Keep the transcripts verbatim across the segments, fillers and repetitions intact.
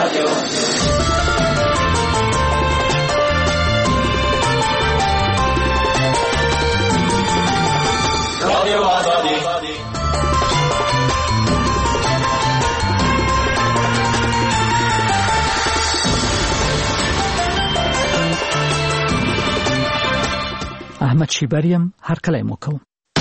رادیو رادیو آزادی. احمد شیبریم هر کله مو کوم.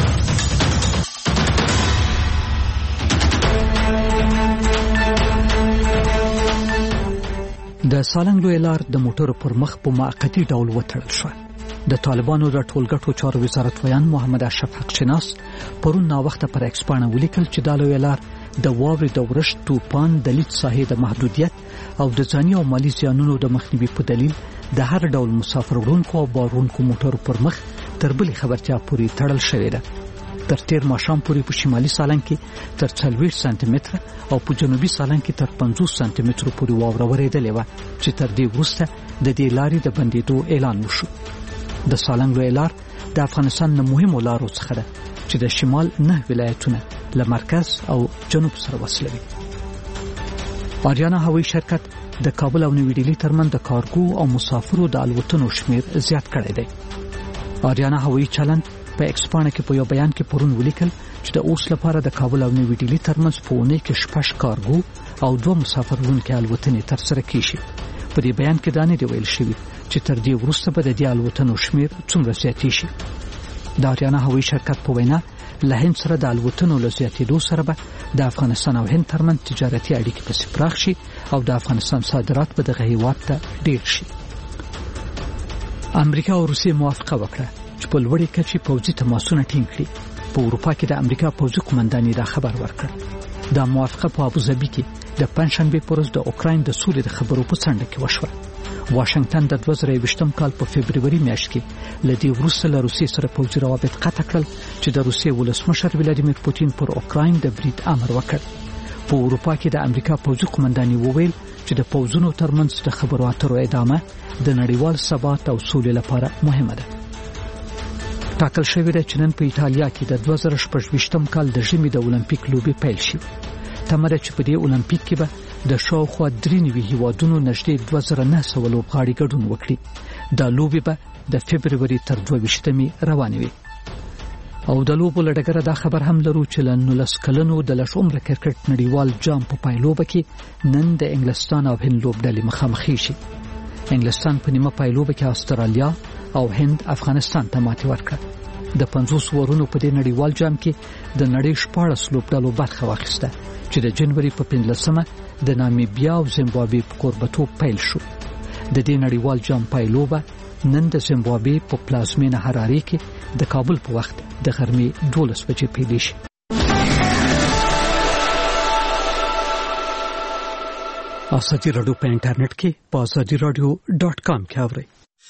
د سالنګ لوی لار د موټرو پر مخ په موقتی ډول وتړل شو. د طالبانو د ټولګټو چارو وزارت ویان محمد اشرف حق شناس پرون نا وخت پر ایکسپانه ولیکل چې د لوی لار د واوري د ورشت توپان د لید ساحې د محدودیت او د ځاني او مالی زیانونو د مخنیوي په دلیل د هر ډول مسافر وړونکو او بارونکو موټرو پر مخ تر بلې خبرتیا پورې تړل شوې ده. تر تیر ماښام پورې په شمالي سالنګ کې تر څلوېښت سانتي متره او په جنوبي سالنګ کې تر پنځوس سانتي مترو پورې واوره ورېدلې وه چې تر دې وروسته د دې لارې د بندېدو اعلان وشو. د سالنګ لوی لار د افغانستان د مهمو لارو څخه ده چې د شمال نه ولایتونه له مرکز او جنوب سره وصلوي. آریانا هوایي شرکت د کابل او نوي ډیلي ترمن د کارګو او مسافرو د الوتنو شمیر زیات کړی دی. آریانا هوایي چلند په ایکسپانه کې په یو بیان کې پرون ولیکل چې د اوس لپاره د کابل او نوي ډیلي ترمنځ په اونۍ کې شپږ کارګو او دوه مسافر وړونکي الوتنې ترسره کیږي. په دې بیان کې دا نه دی ویل شوی چې تر دې وروسته به د دې الوتنو شمیر څومره زیاتې شي. د آریانا هوایي شرکت په وینا له هند سره د الوتنو له زیاتېدو سره به د افغانستان او هند ترمنځ تجارتي اړیکې پسې پراخ شي او د افغانستان صادرات به دغه هیواد ته ډېر شي. امریکا او روسیې موافقه وکړه چې په لوړې کچې پوځي تماسونه ټینګ کړي. په اروپا کې د امریکا پوځي قومندانۍ دا خبر ورکړ. دا موافقه په ابوظبي کې د پنځشنبې پر ورځ د اوکراین د سولې د خبرو په څنډه کې وشوه. واشنگټن د دوه زره یوویشتم کال په فبروري میاشت کې له دې وروسته له روسیې سره پوځي روابط قطع کړل چې د روسیې ولسمشر ولادیمیر پوتین پر اوکراین د برید امر وکړ. په اروپا کې د امریکا پوځي قومندانۍ وویل چې د پوځونو ترمنځ د خبرو اترو ادامه د نړیوال ثبات او سولې لپاره مهمه ده. ټاکل شوی دی چې نن په ایټالیا کې د دوه زره شپږویشتم کال د ژمي د اولمپیک لوبې پیل شي. تمه ده چې په دې اولمپیک کې به د شاوخوا درې نوي هیوادونو نږدې دوه زره نه سوه لوبغاړي ګډون وکړي. دا لوبې به د فبروري تر دوه ویشتمې روانې وي. او د لوبو له ډګره دا خبر هم لرو چې له نولس کلنو د لږ عمره کرکټ نړیوال جام په پایلوبه کې نن د انګلستان او هند لوبډلې مخامخې شي. انګلستان په نیمه پایلوبه کې استرالیا او هند افغانستان ته ماتې ورکړه. د پنځوس ورونو په دې نړیوال جام کې د نړۍ شپاړس لوبډلو برخه واخیسته چې د جنوري په پنځلسمه د نامیبیا او زیمبابوې په کوربتوب پیل شو. د دې نړیوال جام پایلوبه نن د زیمبابوې په پلازمینه حرارې کې د کابل په وخت د غرمې دولس بجې پیل شي. آزادي رادیو په انټرنیټ کې په آزادي رادیو ډاټ کام کې اورئ.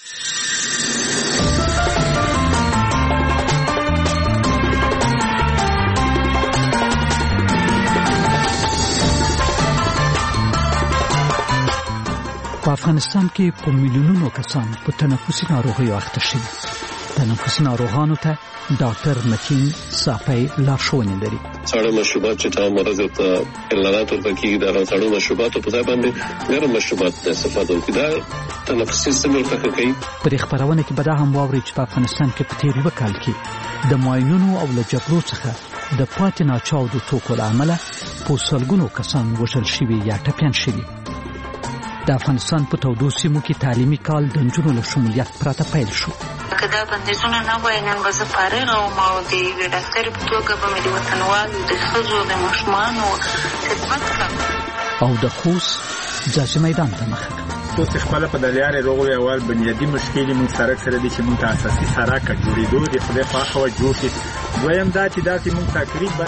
په افغانستان کې په میلیونونو کسان په تنفسي ناروغیو اخته شوي. تنفسي ناروغانو ته ډاکټر متین صافی لارښوونې لري. ساړه مشروبات چې تا مرض ته اعلانات ورته کېږي دا ساړه مشروباتو په ځای باندې ګرم مشروبات استفاده وکړي. دا تنفسي سیستم ورته ښه کوي. په دې خپرونه کې به دا هم واورئ چې په افغانستان کې په تېر یوه کال کې د معاینونو او له جګړو څخه د پاتې ناچاودو توکو له امله په سلګونو کسان وژل شوي یا ټپیان شوي. د افغانستان په تودو سیمو کې تعلیمي کال د نجونو له شمولیت پرته پیل شو. که دا بندیزونه نه وای نن به زه فارغ وم او د یوې ډاکټرې په توګه به مې د وطنوالو د ښځو د ماشومانو خدمت کړم. او د خوست جاجي میدان ته مخه کړم. خوست خپله په دلیارې روغوي اول بنیادي مشکل موږ سړک سره دي چې موږ ته اساسي سړک جوړېدو د خدای په خوا جوړ شي. دویم دا چې داسې موږ تقریبا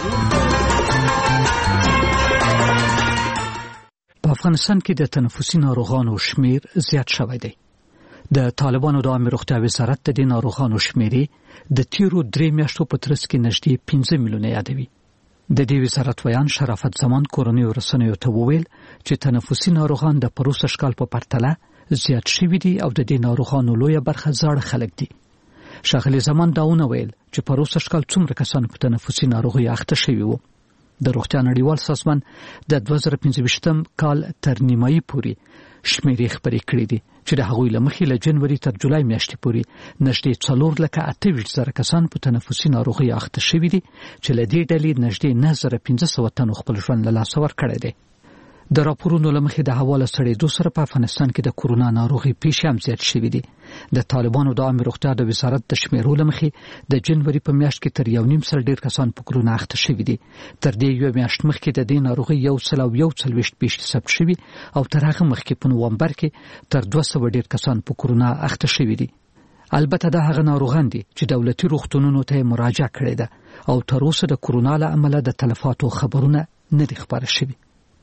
په افغانستان کې د تنفسي ناروغانو شمیر زیات شوی دی. د طالبانو د عامه روغتیا وزارت د دې ناروغانو شمیرې د تیرو درې میاشتو په ترڅ کې نږدې پنځه میلیونه یادوي. د دې وزارت ویان شرافت زمان کورنیو رسنیو ته وویل چې تنفسي ناروغان د پروسږ کال په پرتله زیات شوي دي او د دې ناروغانو لویه برخه زاړه خلک دي. ښاغلي زمان دا ونه ویل چې پروسږ کال څومره کسان په تنفسي ناروغیو اخته شوي وو. د روغتیا نړیوال سازمان د دوه زره پنځه کال تر نیمایي پورې شمیرې خبرې کړې دي چې د هغوی لمخې له جنوري تر جولای میاشتې پورې نږدې څلور لکه اته ویشت زره کسان په تنفسي ناروغي اخته شوي دي چې له دې ډلې نږدې نه زره پنځه سوه تنو خپل ژوند له لاسه ورکړی دی. د راپورونو لمخې د هوا له سړېدو سره په افغانستان کې د کورونا ناروغي پیښې هم زیات شوي دي. د طالبانو د عامه روغتیا د وزارت د شمیرو لمخې د جنوري په میاشت کې تر یو نیم سل ډیر کسان په کورونا اخته شوي دي. تر دې یو میاشت مخکې د دې ناروغي یو سل او یو څلوېښت پیښې ثبت شوي او تر هغه مخکې په نومبر کې تر دوه سوه ډیر کسان په کورونا اخته شوي دي. البته دا هغه ناروغان دي چې دولتي روغتونونو ته مراجعه کړې ده او تر اوسه د کورونا له امله د تلفاتو خبرونه نه دي خبره شوي.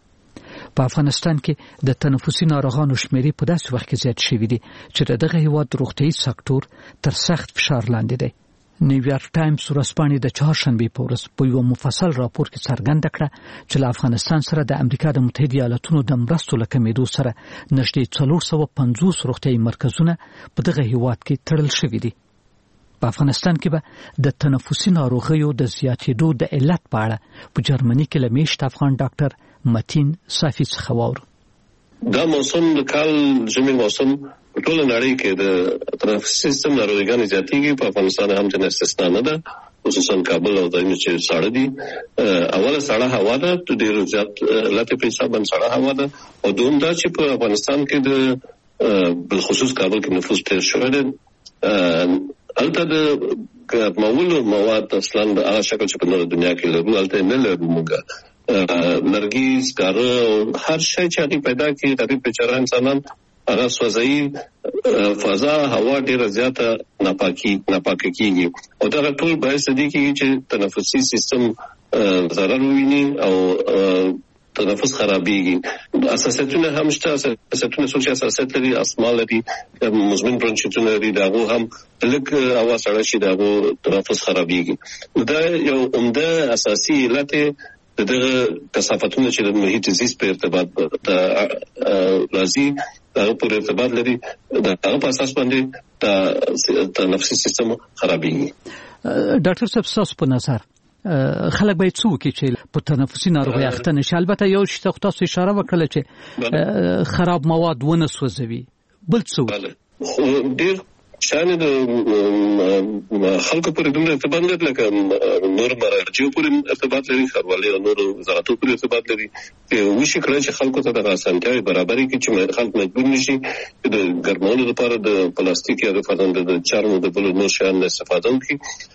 په افغانستان کې د تنفسي ناروغانو شمیرې په داسې وخت کې زیات شوي دي چې دغه هیواد روغتیايي سکتور تر سخت فشار لاندې دی. نیویارک ټایمز ورځپاڼې د چهارشنبې په ورځ په یو مفصل راپور کې څرګنده کړه چې له افغانستان سره د امریکا د متحده ایالاتونو د مرستو له کمېدو سره نږدې څلور سوه پنځوس روغتیايي مرکزونه په دغه هیواد کې تړل شوي دي. په افغانستان کې به د تنفسي ناروغیو د زیاتېدو د علت په اړه په جرمني کې له میشت افغان ډاکټر متین صافي څخه واورو. دا موسم د کال ژمي موسم په ټوله نړۍ کې د تنفسي سیستم ناروغیانو زیاتېږي. په افغانستان هم ځینې استثنا نه ده، خصوصا کابل او ځایونه چې ساړه دي. اوله سړه هوا ده، ډېر زیات علت په حساب باندې سړه هوا ده، او دوم دا چې په افغانستان کې د بالخصوص کابل کې نفوس ډېر شوی دی. هلته د ګرمولو مواد اصلا د هغه شکل چې په نوره دنیا کې لرو هلته نه لرو موږ. لرګي، سکاره، هر شی چې هغه پیدا کړي د دې بیچاره انسانان هغه سوځي، فضا هوا ډیره زیاته ناپاکي ناپاکه کیږي او دا ټول باعث دي چې تنفسي سیستم ضرر وویني او تنفس خرابېږي. اساسیتونه هم شته، اساسیتونه څو چې اساسیت لري، اسما لري، مزمن برونشیتونه لري، داغو هم لږ هوا سړه شي داغو تنفس خرابېږي. دا یو عمده اساسي علت دغه کثافتونه چې د محیط زیست په ارتباط راځي هغه پر ارتباط لري، هغه په اساس باندې د تنفسي سیستم خرابېږي. ډاکټر صاحب تاسو په نظر خلک باید څه وکړي چې په تنفسي ناروغۍ اخته نشي؟ البته یو شی ته تاسو اشاره وکړه چې خراب مواد ونه سوځوي، بل څه ډېر شان د خلکو پورې دومره ارتباط لري لکه نور مراجعو پورې ارتباط لري، ښاروالۍ او نور وزارتو پورې ارتباط لري. وشي کړی چې خلکو ته دغه اسانتیاوې برابرې کړي چې خلک مجبور نشي د ګرمولو لپاره د پلاستیک یا د چرم د بلو نور شیانو استفاده وکړي.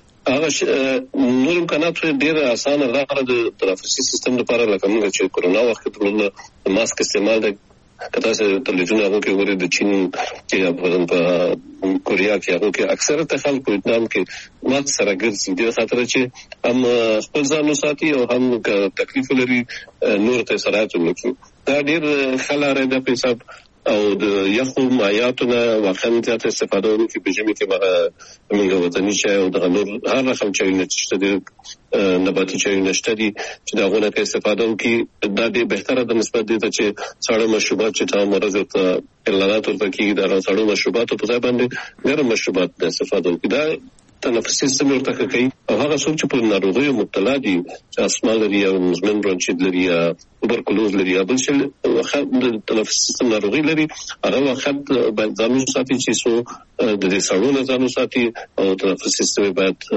هغه نور امکانات ډېره اسانه لاره د تنفسي سیستم لپاره لکه موږ چې کورونا وخت کې ماسک استعمال د کله چې تلویزیون هغه کې ورې د چین کې په کوریا کې هغه کې اکثره ته خلک په ویتنام کې مات سره ګرځي د خاطر چې هم خپل ځان وساتي او هم تکلیف لري نور ته سرعت وکړي. دا ډېر خلاره ده په حساب او د یخو مایعاتونه واقعا زیات استفاده وکړي. په ژمي کې به موږ وطني چای او د نور هر رقم چایونه چې د نباتي چایونه شته دي چې د هغونه کې استفاده وکړي. دا ډېر بهتره ده نسبت دې ته چې ساړه مشروبات چې تا مرض ته اعلانات ورته کېږي د ساړو مشروباتو په ځای باندې ګرم مشروبات د استفاده وکړي. دا تنفسي سیستم ورته کوي او هغه څوک چې په ناروغیو مبتلا دي چې اسما لري یا مزمن برونشیت لري یا توبرکلوز لري یا بل څه د تنفسي سیستم ناروغي لري هغه وخت باید ځان وساتي چې سو د دې سړو نه ځان وساتي او تنفسي سیستم باید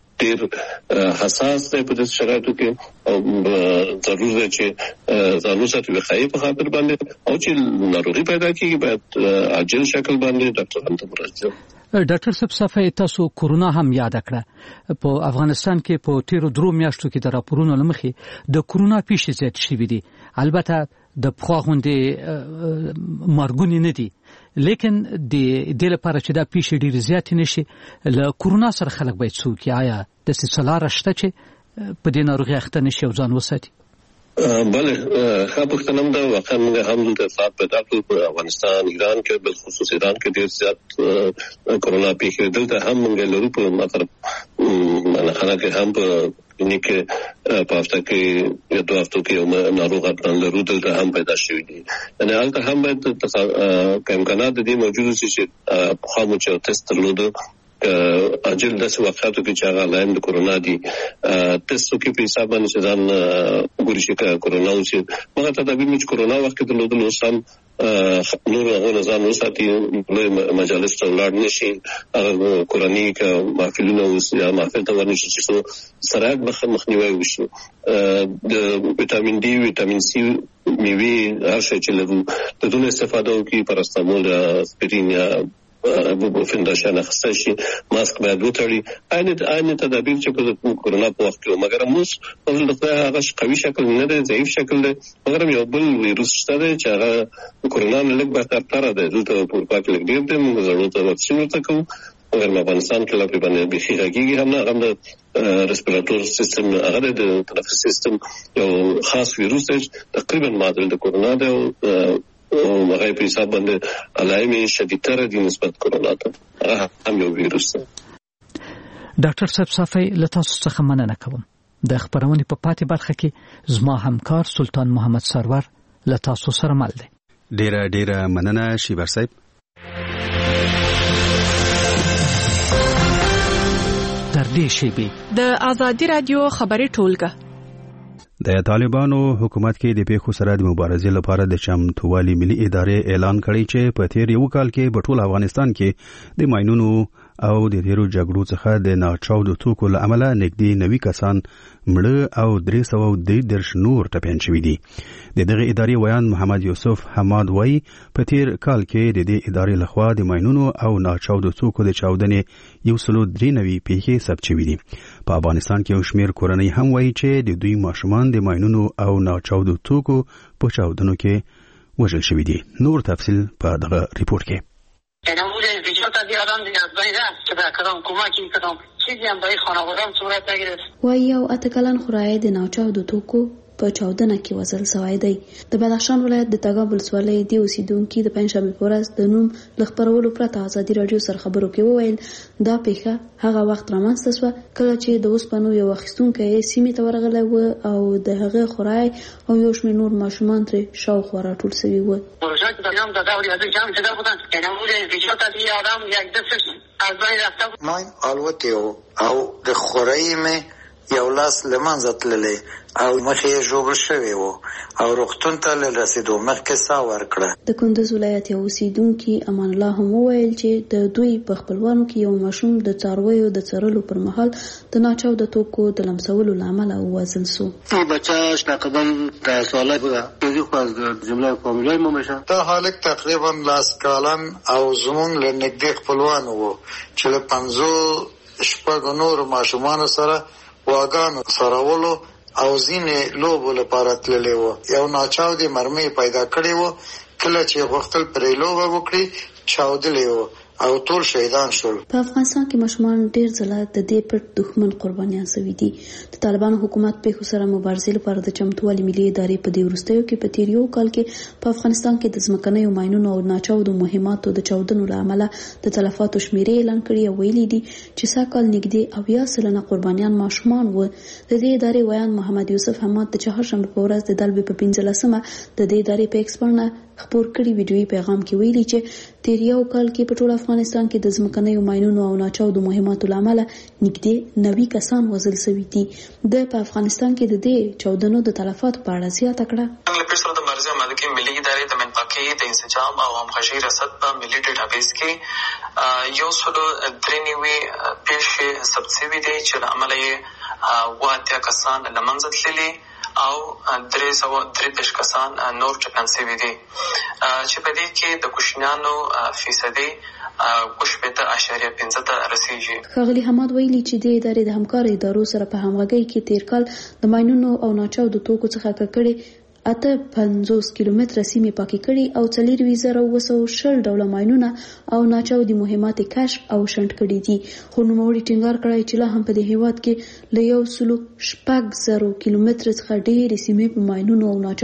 ډېر حساس دی په دې شرایطو کې او ضروري ده چې ځان وساتي وخایي په خاطر باندې او چې ناروغي پیدا کیږي باید عاجل شکل باندې ډاکټرانو ته مراجعه. ډاکټر صاحب صفه تاسو کورونا هم یاد کړه. په افغانستان کې په تیرو درو میاشتو کې د راپورونو لمخې د کورونا پیښې زیات شوي دي. البته د پخوا غوندې مرګونې نه دي، لیکن د دې لپاره چې دا پیښې ډېرې زیاتې نشي له کورونا سره خلک باید څه وکړي؟ آیا داسې څه لاره شته چې په دې ناروغۍ اخته نشي او ځان وساتي؟ بله ښه پوښتنه هم ده. واقعا موږ هم دلته اطلاعات پیدا کړل په افغانستان، ایران کې، بالخصوص ایران کې ډېر زیات کورونا پیښې دلته هم موږ لرو. په مطلب خانه کې هم په کلینیک په هفته کې یا دوه هفتو کې ناروغ افغان لرو دلته هم پیدا شوي دي. یعنې هلته هم باید که امکانات د دې موجود شي چې پخوا مو چې ټسټ درلوده اجل د وقایتو کې چې هغه لایم د کورونا دي تاسو کې په حساب باندې ځان ګوري چې کورونا او چې هغه تدابیر چې کورونا وخت کې د لودلو سم نور هغه ځان وساتي مجالس ته ولاړ نشي هغه کورنۍ ک محفلونه او یا محفل ته ورنشي چې سره مخنیوي وشي د وټامین ډي وټامین سي میوه هر شي چې له د دونه استفاده وکړي پاراستامول اسپرین یا بوفین دا شان اخستای شي ماسک باید وتړي عین عین تدابیر چې په کورونا په وخت کې مګر موږ په دغه هغه قوي شکل نه دی ضعیف شکل دی مګر یو بل ویروس شته چې هغه کورونا نه لږ بهتر تر دی دلته په پاک لګ دی موږ ضرورت ته واکسین ورکو مګر په افغانستان کې لا په باندې به خیرګي هم نه هم د ریسپیراتور سیستم هغه د تنفس سیستم یو خاص ویروس دی تقریبا معادل د کورونا دی او هغه په حساب باندې علایمه شدیدتر دي نسبت کورونا ته هم یو ویروس دی. ډاکټر صاحب صافی له تاسو څخه مننه کوم. د خبرونې په پاتې برخه کې زما همکار سلطان محمد سرور له تاسو سره مل دی. ډیره ډیره مننه شیبر صاحب. تر دې شیبې د آزادی رادیو خبري ټولګه د طالبانو حکومت کې د پیښو سره د مبارزې لپاره د چمتووالي ملي ادارې اعلان کړی چې په تیر یو کال کې په ټول افغانستان کې د ماینونو او د ډیرو جګړو څخه د ناچاودو توکو له امله نږدې نوي کسان مړه او درې سوه دېرش نور ټپیان شوي دي. د دغه ادارې ویان محمد یوسف حماد وایي په تیر کال کې د دې ادارې لخوا د ماینونو او ناچاودو توکو د چاودنې یو سلو درې نوي پیښې ثبت شوي دي. په افغانستان کې یو شمېر کورنۍ هم وایي چې د دوی ماشومان د ماینونو او ناچاودو توکو په چاودنو کې وژل شوي دي. نور تفصیل په دغه ریپورت کې. نموده ویجات از یادم دیگه از باید است که در کدام کمکی کدام چیزی هم برای خانواده‌ام صورت نگیرد. وایي یو اته کلن خورایه د ناچاودو توکو په چاودنه کې وژل شوی دی. د بدخشان ولایت د تګاب ولسوالۍ د اوسیدونکو د پنځشنبه په ورځ د نوم له خبرولو پرته ازادي رادیو سره خبرو کې وویل دا پیښه هغه وخت رامنځته شوه کله چې د اوسپنو یو اخیستونکی سیمې ته ورغلی و او د هغه خورای او یو شمېر نور ماشومان ترې شاوخوا راټول شوي وو. پروژه که دارم در دوری از جمع شده بودن که نمود ویجات از یه آدم یک دستش از بین رفته بود. ماین الوتی او د خورایی می یو لاس لمنځه تللی او مخې یې ژوبل شوی و او روغتون ته له رسېدو مخکې ساه ورکړه. د کندز ولایت یو اوسیدونکي امان الله هم وویل چې د دوی په خپلوانو کې یو ماشوم د څارویو د څرلو پر مهال د ناچاوده توکو د لمسولو له امله ووژل شو. این بچه تقریبا در ساله بوده یکی خو از جمله فامیلای ما میشه. دا هلک تقریبا لاس کالن او زمونږ له نږدې خپلوان و چې له پنځو شپږو نورو ماشومانو سره واګانو سراولو او ځینې لوبو لپاره تللی و. یو ناچاودې مرمۍ پیدا کړې و کله چې غوښتل پرې لوبه وکړي چاودلی و او ټول شهیدان شول. په افغانستان کې ماشومان ډېر ځله د دې پټ دښمن قربانیان شوي دي. د طالبانو حکومت پیښو سره مبارزې لپاره د چمتووالي ملي ادارې په دې وروستیو کې په تیر یو کال کې په افغانستان کې د ځمکنیو ماینونو او ناچاودو مهماتو د چاودنو له امله د تلفاتو شمیرې اعلان کړي او ویلي دي چې سږ کال نږدې اویا سلنه قربانیان ماشومان وو. د دې ادارې ویان محمد یوسف حماد د چهارشنبه په ورځ د دلبې په پنځلسمه د دې ادارې په ایکس باندې خبر کړي ویډیويي پیغام کې ویلي چې تیر یو کال کې په ټول افغانستان کې د ځمکنیو ماینونو او ناچاودو مهماتو له امله نږدې نوي کسان وژل شوي دي. د په افغانستان کې د دې چاودنو د تلفاتو په اړه زیاته کړه. له پیښو د مرزي ملکي ملي ادارې د منطقې د انسجام او همغږي رصد په ملي ډیټابیس کې یو سلو درې نوي پیښې ثبت شوي دي چې له امله یې اووه اتیا کسان له منځه تللي او درې سوه درې دېرش کسان نور ټپیان شوي دي چې په دې کې د کوچنیانو فیصدي اوه شپېته اعشاریه پنځه ته رسیږي. ښاغلي حماد ویلي چې د ادارې د همکار ادارو سره په همغږۍ کې تیر کال د ماینونو او ناچاودو توکو څخه ککړې اته پنځوس کیلومتره سیمې پاکې کړي او څلېروي زره اوه سوه شل ډوله ماینونه او ناچاودي مهمات کشف او شنډ کړي دي. خو نوموړي ټینګار کړی چې لا هم په دې هیواد کې له یو سلو شپږ زرو کیلومتره څخه ډېرې سیمې په ماینونو او ناچاودو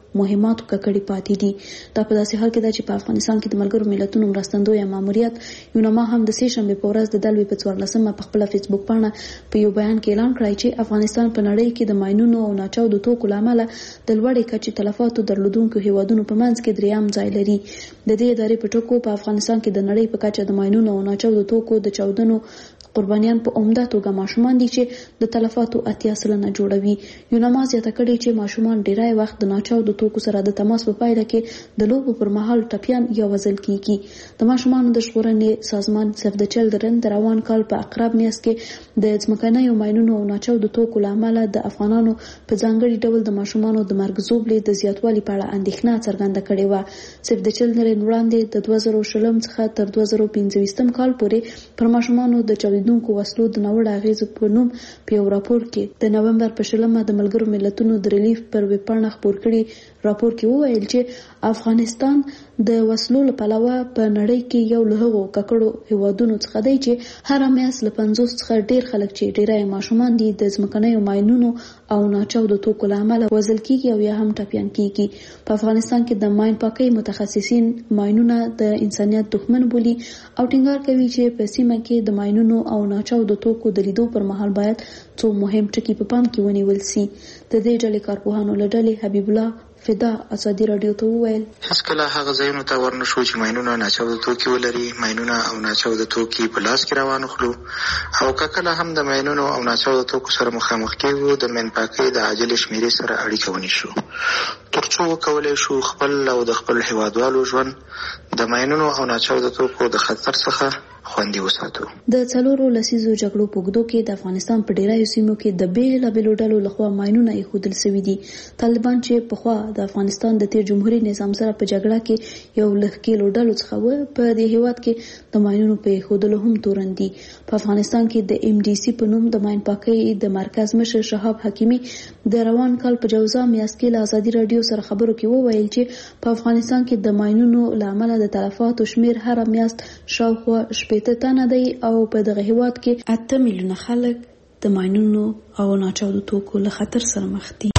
مهماتو ککړې پاتې دي. دا په داسې حال کې ده چې په افغانستان کې د ملګرو ملتونو مرستندوی ماموریت یونما هم د سې شنبې په ورځ د دلوي په څوارلسمه په خپل فیسبوک پاڼه په یو بیان کې اعلان کړی چې افغانستان په نړۍ کې د ماینونو او ناچاودو توکو لامل د لوړې کچې تلفاتو درلودونکو هیوادونو په منځ کې دریم ځای لري. د دې ادارې په ټکو په افغانستان کې د نړۍ په کچه د ماینونو او ناچاودو توکو د چاودنو قربانیان په عمده توګه ماشومان دي چې د تلفاتو اتیا سلنه جوړوي. یونما زیاته کړې چې ماشومان ډیری وخت د ناچاودو توکو سره د تماس په پایله کې د لوبو پر مهال ټپیان یا وژل کیږي. د ماشومانو د ژغورنې سازمان سیف د چلډرن د روان کال په اقرب میاشت کې د ځمکنیو ماینونو او ناچاودو توکو له امله د افغانانو په ځانګړي ډول د ماشومانو د مرګ زوبلې د زیاتوالي په اړه اندېښنه څرګنده کړې وه. سیف د چلډرن وړاندې د دوه زره شلم څخه تر دوه زره پنځه ویشتم کال پورې پر ماشومانو د چاودیدونکو وسلو د ناوړه اغیزو په نوم په یو راپور کې د نومبر په شلمه د ملګرو ملتونو د ریلیف پر ویب پاڼه خپور کړي راپور کې وویل چې افغانستان د وسلو له پلوه په نړۍ کې یو له هغو ککړو هیوادونو څخه دی چې هر میاشت له پنځوس څخه ډیر خلک چې ډیری ماشومان دي د ځمکنیو ماینونو او ناچاودو توکو له امله وژل کیږي او یا هم ټپیان کیږي. په افغانستان کې د ماین پاکۍ متخصصین ماینونه د انسانیت دښمن بولي او ټینګار کوي چې په سیمه کې د ماینونو او ناچاودو توکو د لیدو پر مهال باید څو مهم ټکي په پام کې ونیول سي. د دې ډلې کارپوهانو له ډلې حبیب الله فدا ازادي رادیو ته وویل هیڅ کله هغه ځایونو ته ورنشو چې ماینونه ناچاودو توکي ولري. ماینونه او ناچاودو توکي په لاس کې روان خلو او کله هم د ماینونو او ناچاودو توکو سره مخامخ کېږو د ماین پاکۍ د عاجل شمیرې سره اړیکه ونیسو ترڅو وکولای شو خپل او د خپل هیوادوالو ژوند د ماینونو او ناچاودو توکو د خطر څخه خوندي وساتو. د څلورو لسیزو جګړو په اوږدو کې د افغانستان په ډیرایو سیمو کې د بیلابیلو ډلو لخوا ماینونه ایښودل شوي دي. طالبان چې پخوا د افغانستان د تیر جمهوریت نظام سره په جګړه کې یو له ښکېلو ډلو څخه و، په دې هیواد کې د ماینونو په ایښودلو هم تورن دي. په افغانستان کې د ایم ډي سی په نوم د ماین پاکۍ د مرکز مشر شهاب حکیمي د روان کال په جوزا میاشت کې له ازادي رادیو سره خبرو کې وویل چې په افغانستان کې د ماینونو له امله د تلفاتو شمیر هر میاشت شاوخوا شپږ تنه دی او په دغه هیواد کې اته میلیونه خلک د ماینونو او ناچاودو توکو له خطر سره مخ دي.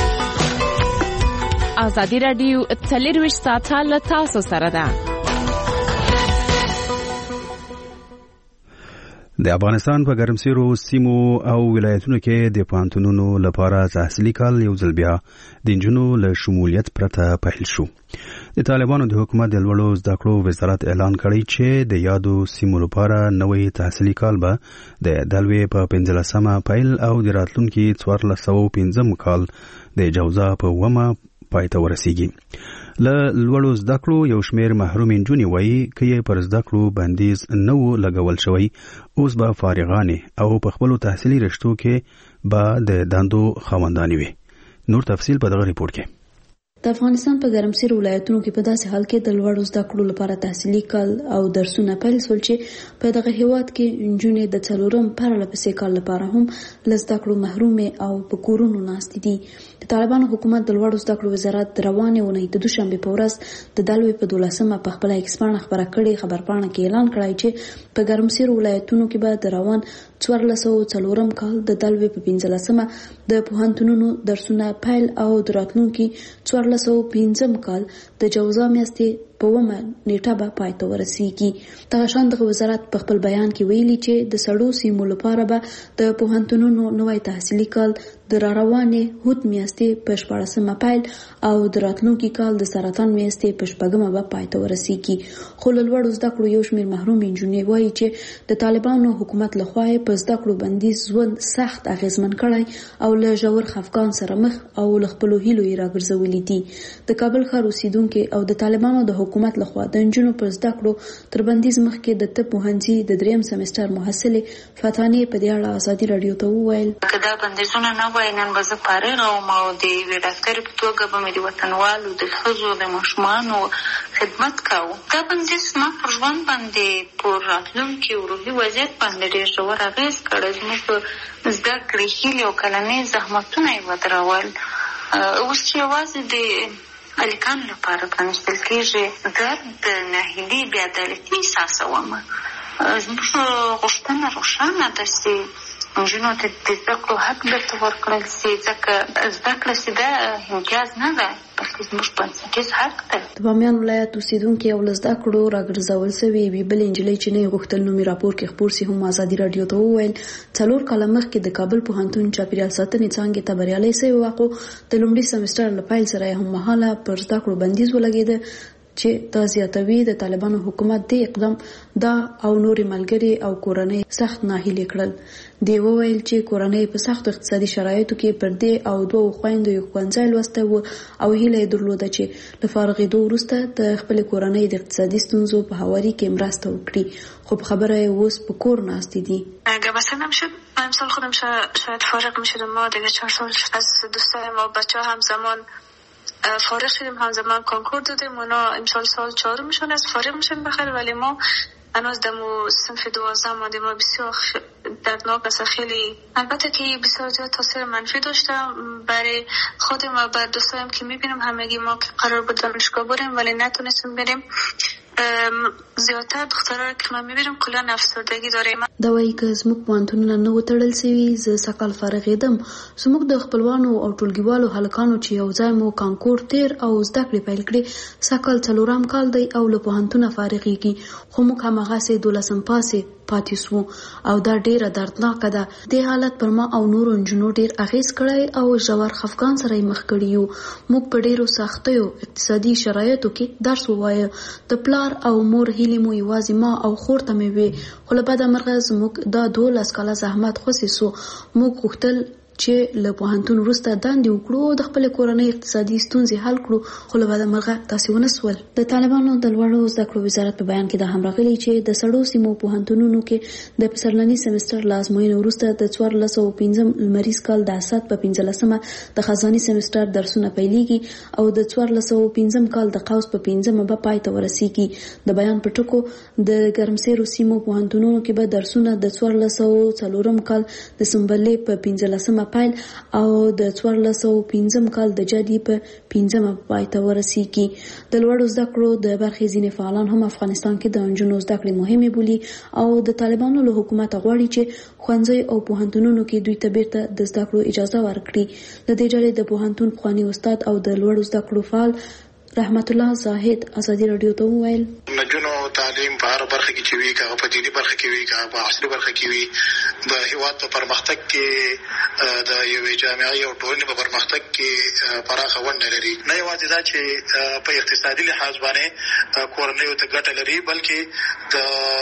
ازادي رادیو څلرویشت ساعته له تاسو سره ده. د افغانستان په ګرمسیرو سیمو او ولایتونو کې د پوهنتونونو لپاره تحصیلي کال یو ځل بیا د نجونو له شمولیت پرته پیل شو. د طالبانو د حکومت د لوړو زده کړو وزارت اعلان کړی چې د یادو سیمو لپاره نوې تحصیلي کال به د دلوي په پنځلسمه پیل او د راتلونکي څوارلس سوه پنځم کال د جوزا په ومه پای ته ورسیږي. له لوړو زده کړو یو شمیر محروم نجونې وایي که یې پر زده کړو بندیز نه و لګول شوی اوس به فارغانې او په خپلو تحصیلي رشتو کې به د دندو خاوندانې وي. نور تفصیل په دغه ریپورت کې. د افغانستان په ګرمسیرو ولایتونو کې په داسې حال کې د لوړو زده کړو لپاره تحصیلي کال او درسونه پیل شول چې په دغه هیواد کې نجونې د څلورم پرله پسې کال لپاره هم له زده کړو محرومې او په کورونو ناستې دي. د طالبانو حکومت د لوړو زده کړو وزارت د روانې اونۍ د دوشنبې په ورځ د دلوي په دولسمه په خپله ایکس پاڼه خپره کړې خبرپاڼه کې اعلان کړی چې په ګرمسیرو ولایتونو کې به د روان څوارلس سوه څلورم کال د دلوي په پنځلسمه د پوهنتونونو درسونه پیل او د راتلونکي څوارلس سوه پنځم کال د جوزا میاشتې په ومه نیټه به پای ته ورسیږي. دغه شان دغه وزارت په خپل بیان کې ویلي چې د سړو سیمو لپاره به د پوهنتونونو نوی تحصیلي کال د راروانې هوت میاشتې په شپاړسمه پیل او د راتلونکي کال د سرطان میاشتې په شپږمه به پای ته ورسیږي. خو له لوړو زده کړو یو شمېر محروم نجونې وایي چې د طالبانو حکومت لخوا یې په زده کړو بندیز ژوند سخت اغیزمن کړی او له ژور خفګان سره مخ او له خپلو هیلو یې راګرځولي دي. د کابل ښار اوسیدونکي او د طالبانو د حکومت لخوا د نجونو پر زده کړو تر بندیز مخکې د طب پوهنځي د دریم سمستر محصلې فتانې په دې اړه ازادي رادیو ته وویل که دا بندیزونه نه وای نن به زه فارغه وم او د یوې ډاکټرې په توګه به مې د وطنوالو د ښځو د ماشومانو خدمت کوو. دا بندیز زما پر ژوند باندې په راتلونکي روحي وضعیت باندې ډېر ژور اغېز کړی. زموږ په زده کړې هیلې او کلنۍ زحمتونه یې ودرول. اوس چې یوازې د هلکانو لپاره پرانیستل کېږي درد ناهیلي بې عدالتي احساسوم. زموږ غوښتنه روښانه ده چې نجونو ته د زده کړو حق درته ورکړل سي، ځکه زده کړه چې دا امتیاز نه ده بلکې زموږ بنسټیز حق ده. د بامیان ولایت اوسیدونکي یو له زده کړو راګرځول سوي یوې بلې نجلۍ چې نه یې غوښتل نومي راپور کې خپور سي هم ازادي راډیو ته وویل څلور کاله مخکې د کابل پوهنتون چاپیریال ساتنې څانګې ته بریالۍ سوې واقع د لومړي سمستر له پیل سره هم مهاله پر زده کړو بندیز ولګېده چې دا زیاتوي د طالبانو حکومت د اقدام دا او نورې ملګري او کورنۍ سخت ناهیلې کړل. دی وویل چې کورنۍ په سخت اقتصادي شرایطو کې پر دې او دوه خويندو یو ښوونځی لوسته و او هیله یې درلوده چې له فارغېدو وروسته د خپل کورنۍ د اقتصادي ستونزو په هواري کې مرسته وکړي، خو په خبره یې اوس په کور ناستې دي. اگه مثلا شد امسال خودم شاید فارغ میشدم، ما دیگه چهار سال از دوستای ما بچه هم زمان فارغ شدیم، همزمان کنکور دادیم، اونا امسال سال چهارمشون است فارغ میشن بخیر، ولی ما هنوز دمو صنف دوازده ماندیم و بسیار دردناک است. خیلی البته که بسیار زیاد تاثیر منفی داشته برای خودم و بر دوستایم که میبینیم همگی ما که قرار بود دانشگاه بریم ولی نتونستیم بریم. زیاتر دخترها که ما میبینیم کلا افسردگی داریم. دا وایي که زموږ پوهنتونونه نه وتړل سوي زه سږ فارغېدم. زموږ د خپلوانو او ټولګیوالو هلکانو چې یو ځای مو کانکور تیر او زده کړې پیل کړې سږ څلورم کال دی او له پوهنتونه فارغېږي، خو موږ هماغسې دولسم پاسې پاتې سو او دا ډیره دردناکه ده. دې حالت پر ما او نورو نجونو ډیر اغیز کړی او ژور خفګان سره یې مخ کړي یو. موږ په ډیرو سختیو اقتصادي شرایطو کې درس ووایه، د پلار او مور هیلې مو یوازې ما او خور ته مې وې، خو له بده مرغه زموږ دا دولس کاله زحمت خوسې سو. موږ غوښتل چې له پوهنتون وروسته دندې وکړو د خپل کورنۍ اقتصادي ستونزې حل کړو، خو له بده مرغه تاسې ونه سول. د طالبانو د لوړو زده کړو وزارت په بیان کې دا هم راغلي چې د سړو سیمو پوهنتونونو کې د پسرلني سمستر له ازموینې وروسته د څوارلس سوه پنځم لمریز کال د اسد په پنځلسمه د خزاني سمستر درسونه پیلېږي او د څوارلس سوه پنځم کال د قوس په پنځمه به پای ته ورسېږي. د بیان په ټکو د ګرمسیرو سیمو پوهنتونونو کې به درسونه د څوارلس سوه څلورم کال د سنبلې په پنځلسمه پیل او د څوارلس سوه پنځم کال د جدي په پنځمه پای ته ورسېږي. د لوړو زده کړو د برخې ځینې فعالان هم افغانستان کې د نجونو زده کړې مهمې بولي او د طالبانو له حکومت غواړي چې ښوونځي او پوهنتونونو کې دوی ته بیرته د زده کړو اجازه ورکړي. د دې ډلې د پوهنتون پخوانی استاد او د لوړو زده کړو فعال رحمت الله زاهد ازادي رادیو ته وویل نجونو تعلیم په هر برخه کې چې وي، که په دیني برخه کې وي، که په عصري برخه کې وي، د هیواد په پرمختګ کې د یوې جامعې او ټولنې په پرمختګ کې پراخه ونډه لري. نه یوازې دا چې په اقتصادي لحاظ باندې کورنیو ته ګټه لري، بلکې د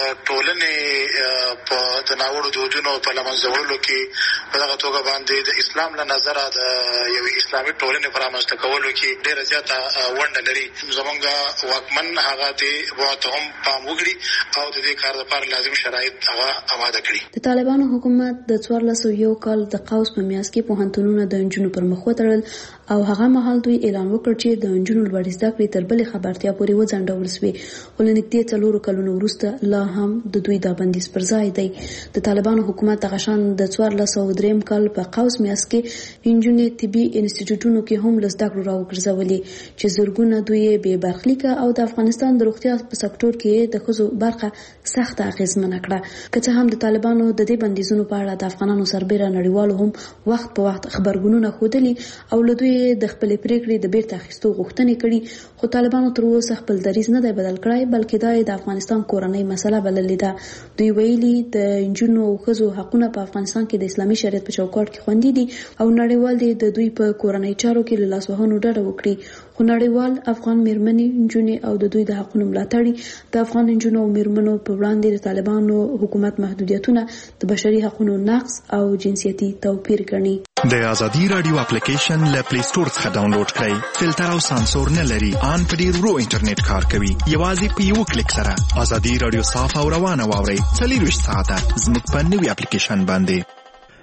ټولنې په تناوړو دودونو په له منځه وړلو کې په دغه توګه باندې د اسلام له نظره د یوې اسلامي ټولنې په رامنځته کولو کې ډېره زیاته ونډه لري. زمونږ واکمن هغه دې واته هم پام وکړي او د دې کار لپاره لازم شرایط هغه آماده کړي. د طالبانو حکومت د څوارلس سوه یو کال د قوس په میاشت کې پوهنتونونه د نجونو پر مخ وتړل او هغه مهال دوی اعلان وکړ چې د نجونو لوړې زده کړې تر بلې خبرتیا پورې وځنډول سوې، خو له نږدې څلورو کلونو وروسته لا هم د دوی دا بندیز پر ځای دی. د طالبانو حکومت دغه شان د څوارلس سوه درېیم کال په قوس میاشت کې نجونې طبي انسټیټیوټونو کې هم له زده کړو راوګرځولې چې زرګونه دوی بې برخلیکه او د افغانستان د روغتیا په سکتور کې د ښځو برخه سخته اغېزمنه کړه. که څه هم د طالبانو د دې بندیزونو په اړه د افغانانو سربېره نړیوالو هم وخت په وخت خبرګونونه ښودلي او له دوی د خپلې پریکړې د بیرته اخیستو غوښتنې کړي، خو طالبانو تر اوسه خپل دریځ نه دی بدل کړی، بلکې دا د افغانستان کورنۍ مسله بللې ده. دوی ویلي د نجونو او ښځو حقونه په افغانستان کې د اسلامي شریعت په چوکاټ کې خوندي دي او نړیوال دي د دوی په کورنۍ چارو کې له لاسوهنو ډډه وکړي. خو نړیوال افغان میرمنې، نجونې او د دوی د حقونو ملاتړي د افغان نجونو او میرمنو په وړاندې د طالبانو حکومت محدودیتونه د بشري حقونو نقض او جنسیتي توپیر ګڼي. د ازادي رادیو اپلیکیشن له پلی سٹور څخه ډاونلوډ کړئ. فلټر او سانسور نه لري، ان په ډیر ورو انټرنیټ کار کوي. یوازې په یو کلیک سره ازادي رادیو صاف او روانه واورئ. څلوېښت ساعته زموږ په نوي اپلیکیشن باندې.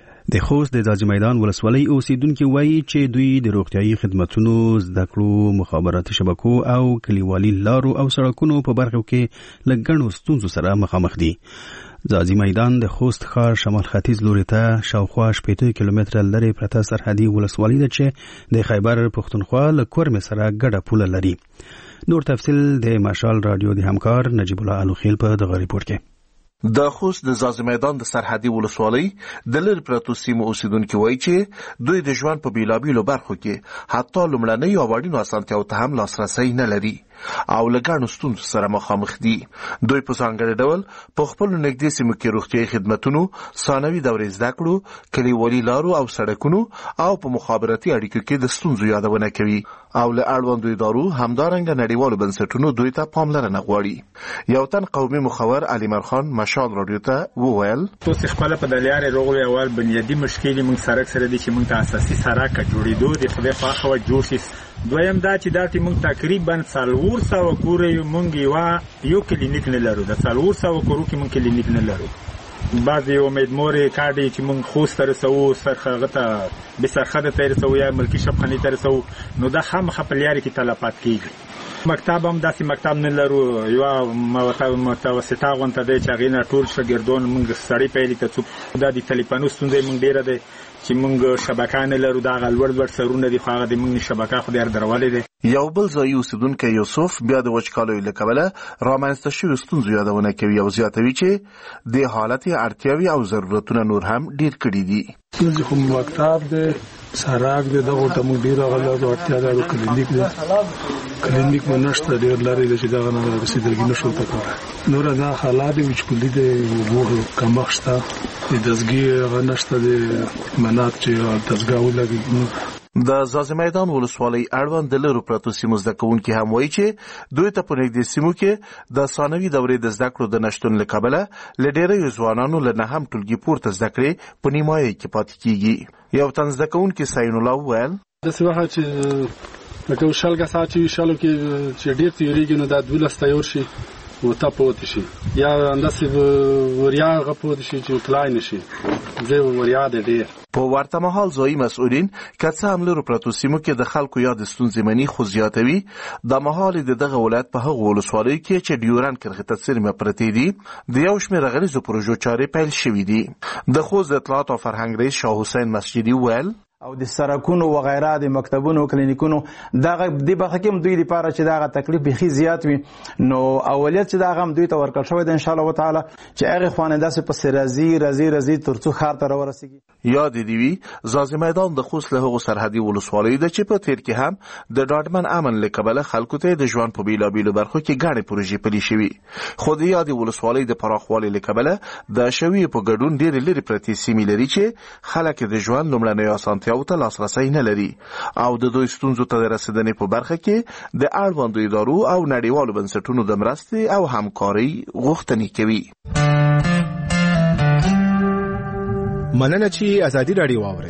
د خوست د ځاځي میدان ولسوالۍ اوسیدونکو وایي چې دوی د روغتیايي خدماتو، زده کړو، مخابراتي شبکو او کلیوالي لارو او سړکونو په برخو کې له ګڼو ستونزو سره مخامخ دي. ځاځي میدان د خوست ښار شمال ختیځ لوري ته شاوخوا شپېته کیلومتره لرې پرته سرحدي ولسوالۍ ده چې د خیبر پښتونخوا له کورمې سره ګډه پوله لري. نور تفصیل د مشال رادیو د همکار نجیب الله الوخیل په دغه ریپورت کې. د خوست د ځاځي میدان د سرحدي ولسوالۍ د لرې پرتو سیمو اوسیدونکي وایي چې دوی د ژوند په بیلابیلو برخو کې حتی لومړنیو او اړینو اسانتیاوو ته هم لاسرسی نه لري او له ګڼو ستونزو سره مخامخ دي. دوی په ځانګړي ډول په خپلو نږدې سیمو کې روغتیایي خدمتونو، ثانوي دورې زده کړو، کلیوالي لارو او سړکونو او په مخابراتي اړیکو کې د ستونزو یادونه کوي او له اړوندو ادارو همدارنګه نړیوالو بنسټونو دوی ته پاملرنه غواړي. یو تن قومي مخور علیمر خان مشال رادیو ته وویل تاسو خپل په دلیارې روغوي اول بنیادی مشکل موږ سره سره دي چې موږ ته اساسي سړک جوړېدو د خدای په خوا جوړ شي. دویم دا چې داتې موږ تقریبا څلور سوه کورې موږ یو یو کلینیک نه لرو. د څلور سوه کورو کې موږ کلینیک نه لرو. بعضې امیدمورې کاډې چې موږ خوست ته رسوو، سرخغه ته بسرخه ته رسوو یا ملکي شبخانې ته رسوو، نو دا خامخا په لیارې کې تلفات کېږي. مکتب هم داسې مکتب نه لرو. یوه متوسطه غونډه دی چې هغې نه ټول شاګردان موږ سړی پیلي ته څوک دا د تلیفونو ستونزه موږ ډېره دی چې موږ شبکه نه لرو. دا هغه لوړ لوړ سرونه دي خو هغه د موږ شبکه خو ډېر درولې دی. یو بل ځایي اوسیدونکی یوسف بیا د وچکالیو له کبله رامنځته شویو ستونزو یادونه کوي او زیاتوي چې د حالت اړتیاوې او ضرورتونه نور هم ډېر کړي دي. ستونزې خو مکتب دی، سړک دی، دغو ته موږ ډېره هغه اړتیا لرو. کلینیک دی، کلینیک مو نشته، ډېر لرې دی چې دغه نه رسېدلګي نشو ته کولی. نور دا حالات دی وچکولي دی، اوبو کمښت شته، د دستګي هغه نشته، د منات چې دستګاه ولګي. د ځاځي میدان ولسوالۍ اړوند د لرو پرتو سیمو زده کوونکي هم وایي چې دوی ته په نږدې سیمو کې د ثانوي دورې د زده کړو د نشتون له کبله له ډېریو ځوانانو له نهم ټولګي پورته زده کړې په نیمایي کې پاتې کېږي. یو تن زده کوونکی سعین الله وویل داسې وخت چې لکه شل کسه چې وي شلو کې چې ډېر تېرېږي نو دا دولس ته یور شي وته پوتې شي یا همداسې وریا هغه پوتې شي چې تلای نه شي. زه وریا دی ډېر. په ورته مهال ځایي مسؤلین که څه هم لرو پرتو سیمو کې د خلکو یاد ستونزې مني خو زیاتوي د مهال د دغه ولایت په هغو ولسوالیو کې چې ډیورنډ کرښې ته څیرمه پرتې دي د یو شمېر غلیظو پروژو چارې پیل شوي دي. د خوست د اطلاعات او فرهنګ رئیس شاه حسین مسجدي وویل او د سرکونو و غیره د مکتبونو کلینیکونو دغه د برخه کې دوی لپاره چې دغه تکلیف بخي زیات وي نو اولیت چې دغه هم دوی ته ورکړل شوی د ان شاء الله تعالی چې هغه خواننده سه په سرازي رزي رزي ترڅو خار ته ورسیږي. یاد دی وی ځاځي میدان د خوست له هغو سرحدي ولسوالیو د چې په تیر کې هم د ډاډمن امن له کبله خلکو ته د ژوند په بیلابیلو برخو کې ګڼې پروژې پلي شوي خو د یادې ولسوالۍ د پراخوالي له کبله د شوي په ګډون ډېرې لرې پرتې سیمې لري چې خلک د ژوند لومړنیو اسانتیاوو ته لاسرسی نه لري او د دوی ستونزو ته د رسیدنې په برخه کې د اړوندو ادارو او نړیوالو بنسټونو د مرستې او همکارۍ غوښتنې کوي. مننه چې ازادي راډیو واورئ.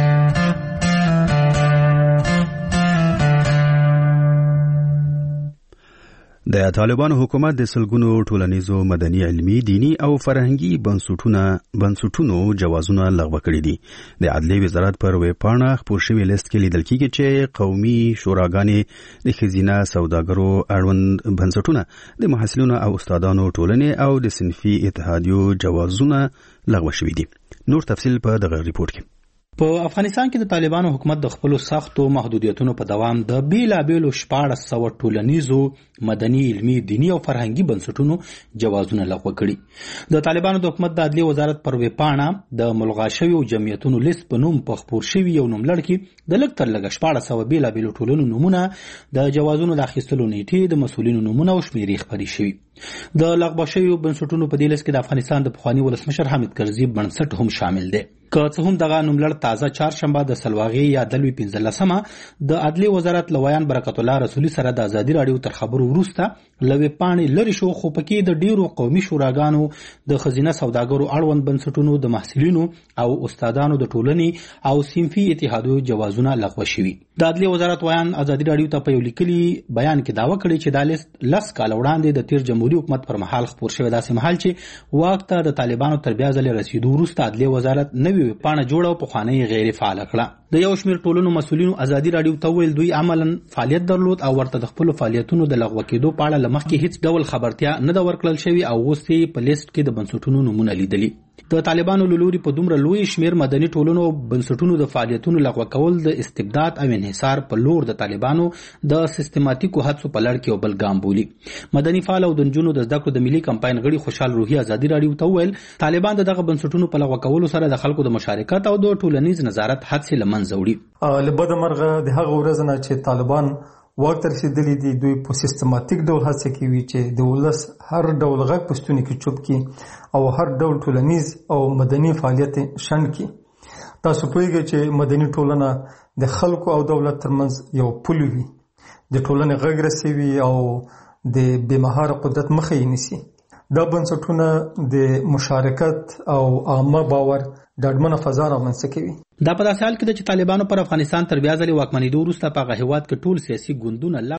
د طالبانو حکومت د سلګونو ټولنیزو مدني علمي دینی او فرهنګي بنسټونو بنسټونو جوازونه لغوه کړي دي. د عدلیې وزارت پر ویب پاڼه خپور شوی لیست کې لیدل کېږي چې قومي شوراګانې د ښځینه سوداګرو اړوند بنسټونه د محصلینو او استادانو ټولنې او د صنفي اتحادیو جوازونه لغوه شوي دي. نور تفصیل په دغه ریپورت کې. په افغانستان کې د طالبانو حکومت د خپل سختو محدودیتونو په دوام د بیلابیلو شپاړس سوه ټولنیزو مدني علمي دینی او فرهنګي بنسټونو جوازونه لغوه کړي. د طالبانو د حکومت د عدلیې وزارت پر ویب پاڼه د ملغا شویو جمعیتونو لیست په نوم په خپور شوي یو نوملړ کې د لږ تر لږه شپاړس سوه بیلابیلو ټولنو نومونه، د جوازونو د اخیستلو نیټې، د مسؤلینو نومونه او شمیرې خپرې شوي. د لغوه شویو بنسټونو په دې لیست کې د افغانستان د پخواني ولسمشر حامد کرزي بنسټ هم شامل دی. که څه هم دغه نوملړ تازه چهارشنبه د سلواغې یا دلوي پنځلسمه د عدلیې وزارت لویان برکت الله رسولي سره د ازادي راډیو تر خبرو وروسته له ویب پاڼې لرې شو خو پکې د ډیرو قومي شوراګانو، د ښځینه سوداګرو اړوند بنسټونو، د محصلینو او استادانو د ټولنې او صنفي اتحادیو جوازونه لغوه شوي. د عدلیې وزارت ویان ازادي راډیو ته په یو لیکلي بیان کې دعوه کړې چې دا لیست لس کاله وړاندې د تیر جمهوري حکومت پر مهال خپور شوی، داسې مهال چې واک ته د طالبانو تر بیا ځلې رسیدو وروسته عدلیې وزارت نوې ویب پاڼه جوړه او پخوانۍ غیر فعاله کړه. د یو شمېر ټولنو مسؤلینو ازادي راډیو ته ویل دوی عملاً فعالیت درلود او ورته د خپلو فعالیتونو د لغوه کېدو په اړه له مخکې هیڅ ډول خبرتیا نه ده ورکړل شوې او اوس یې په لیست کې د بنسټونو نومونه لیدلي. د طالبانو له لوري په دومره لوی شمېر مدني ټولنو او بنسټونو د فعالیتونو لغوه کول د استبداد او انحصار په لور د طالبانو د سیستماتیکو هڅو په لړ کې یو بل ګام بولي. مدني فعال او د نجونو د زده کړو د ملي کمپاین غړي خوشحال روحي ازادي راډیو ته وویل طالبان د دغه بنسټونو په لغوه کولو سره د خلکو د مشارکت او د ټولنیز نظارت هڅې له منځه وړي. له بده مرغه د هغه ورځ نه چې طالبان واک ته رسېدلي دي دوی په سیستماتیک ډول هڅه کوي چې د ولس هر ډول غږ په ستوني کې چوپ کړي او هر ډول ټولنیز او مدني فعالیت شنډ کړي. تاسو پوهیږئ چې مدني ټولنه د خلکو او دولت ترمنځ یو پل وي، د ټولنې غږ رسوي او د بېمهاره قدرت مخه یې نیسي. دا بنسټونه د مشارکت او عامه باور ډاډمنه فضا رامنځته کوي. دا په داسې حال کې ده چې طالبانو پر افغانستان تر بیا ځلې واکمنېدو وروسته په هغه هېواد کې ټول سیاسي ګوندونه